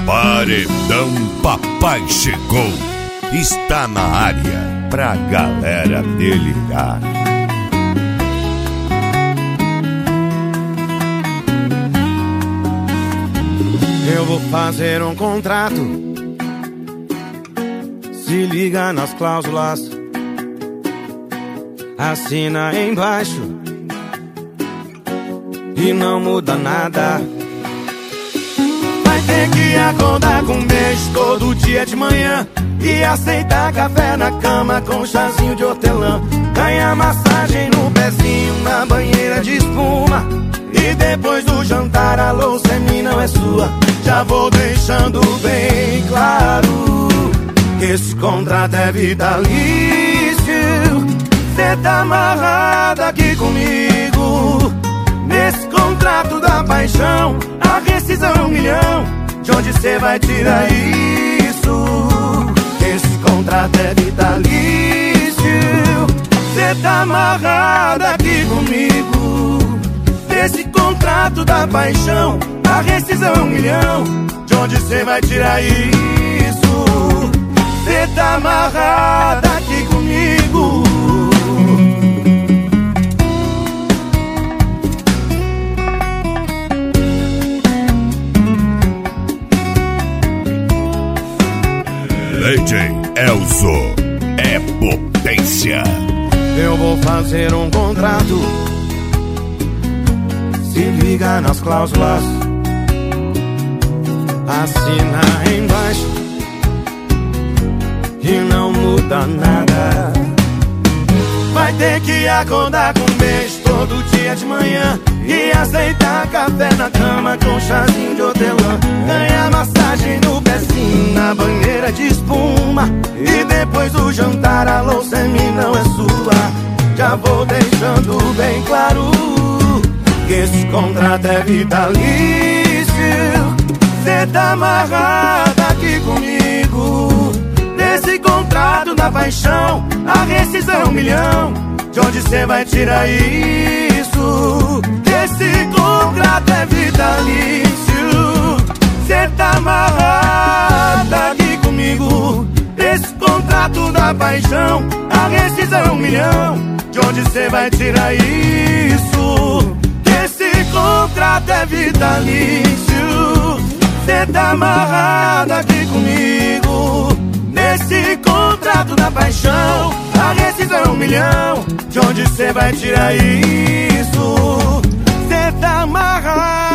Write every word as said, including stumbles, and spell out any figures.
Paredão Papai chegou, está na área pra galera delirar. Eu vou fazer um contrato, se liga nas cláusulas, assina embaixo e não muda nada. Vai ter que acordar com um beijo todo dia de manhã e aceitar café na cama com chazinho de hortelã. Ganhar massagem no pezinho na banheira de espuma. E depois do jantar a louça é minha, não é sua. Já vou deixando bem claro que esse contrato é vitalício. Cê tá amarrado aqui comigo. Nesse contrato da paixão, a rescisão é um milhão. De onde cê vai tirar isso? Esse contrato é vitalício. Cê tá amarrado aqui comigo. Nesse contrato da paixão, a rescisão é um milhão. De onde cê vai tirar isso? Cê tá amarrado aqui comigo. D J Elzo é potência. Eu vou fazer um contrato, se liga nas cláusulas, assina embaixo e não muda nada. Vai ter que acordar com um beijo todo dia de manhã e aceitar café na cama com chazinho de hortelã. Ganhar massagem no pezinho na banheira de espuma. E depois do jantar a louça é minha, não é sua. Já vou deixando bem claro que esse contrato é vitalício. Cê tá amarrado aqui comigo. Nesse contrato da paixão, a rescisão é um milhão. De onde cê vai tirar isso? Esse contrato é vitalício. Cê tá amarrado aqui comigo. Nesse contrato da paixão, a rescisão é um milhão. De onde cê vai tirar isso? Esse contrato é vitalício. Cê tá amarrado aqui comigo. Nesse contrato da paixão, a rescisão é um milhão. De onde cê vai tirar isso? Cê tá amarrado